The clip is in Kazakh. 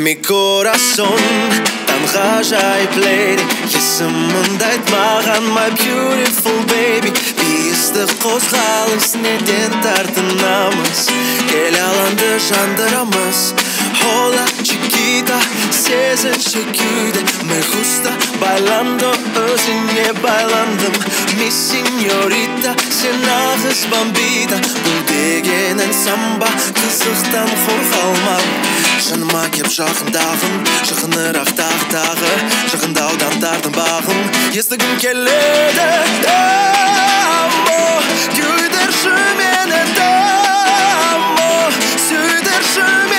Mi corazón tan ғажайып lady, есіміңді айтмаған my beautiful baby. Бейісті қозғалыс неден тартынамыз, кел алаңды жандырамыз. Hola chiquita, сезінші күйде, me gusta bailando, өзіңе байландым. Mi señorita, сен нағыз бомбита, бұл дегенің самба, қызықтан қорқалма. Жаныма кеп жақындағын, жақынырақ тағы, жақындаудан тартым бағым. Естігім келеді, дамо, күйдірші мені, дамо, сүйдірші мені.